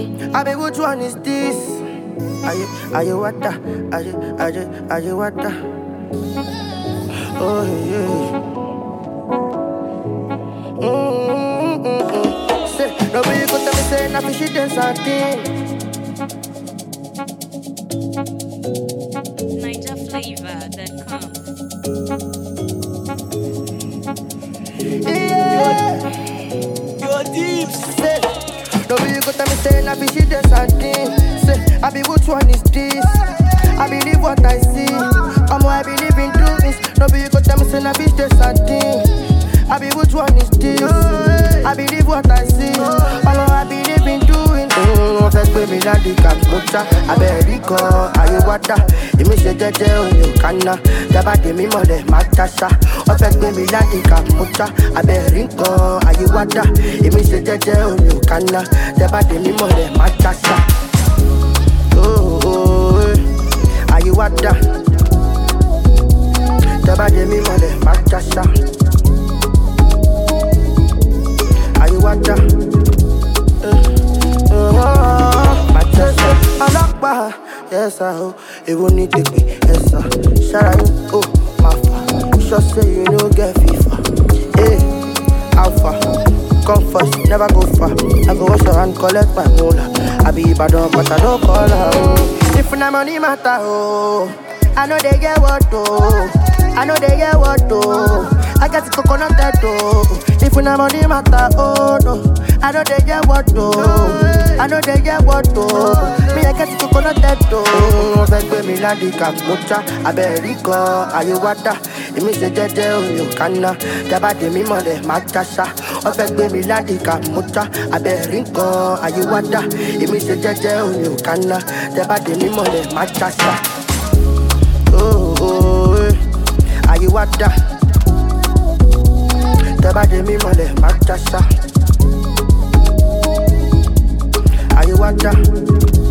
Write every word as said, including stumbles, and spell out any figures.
Mm, I be which one is this? Are you, are you what the? Are you, are you, are you what the? Oh yeah. Mm, mm, mm, mm. Say, nobody go tell me say na fishy dance and thing. Niger Flavor dot com. Yeah. Your deep. Say, nobody go tell me say na fishy dance and thing. Say, I be which one is this? I believe what I see. Omo, I believe in doings. Nobody go tell me say na fish dance and thing. I be which one is this? I believe what I see. Omo, I believe in doing. Mm, fẹ́ gbé mi láti kàmúta. Abẹ́rẹ́ kọ́ ayé wá dá. Èmi ṣe jẹ́jẹ́ òyìn òkànnà. Dábàá tèmi mọ̀lẹ́ máa tàṣà. Wọ́n fẹ́ gbé mi láti kàmúta. Abẹ́rẹ́ kọ́ ayé wá dá. Èmi ṣe jẹ́jẹ́ òyìn òkànnà. Dábàá tèmi mọ̀lẹ́ máa tàṣà. Oh, oh, eh. Ayé wá dá. Dábàá tèmi mọ̀lẹ́ máa tàṣà. Ayé wá dá. Ọlọ́pàá, yes I ho, èwo ni tèpè, yes I. Ṣára yín, oh, máa fà. Sure say you no get FIFA. Hey, alpha, come first, never go far. I go wash your hand, collect my moolah. I be Ibadan, but I don't call her, oh. If na money matter, oh, I know they get what, oh. I know they get what, oh. I got the coconut head, oh. If na money matter, oh, no. I know they get what, oh. I know they get what, oh. Me, I get the coconut head, oh. Fẹ́ gbé mi láti kàmúta. Abẹ́rẹ́ kọ́ ayé wá dá. Èmi ṣe jẹ́jẹ́ òyìn òkànnà. Dábàá tèmi mọ̀lẹ́ máa tàṣà. Wọ́n fẹ́ gbé mi láti kàmúta. Abẹ́rẹ́ kọ́ ayé wá dá. Èmi ṣe jẹ́jẹ́ òyìn òkànnà. Dábàá tèmi mọ̀lẹ́ máa tàṣà. Oh, oh, eh. Ayé wá dá. Dábàá tèmi mọ̀lẹ́ máa tàṣà. Ayé wá dá.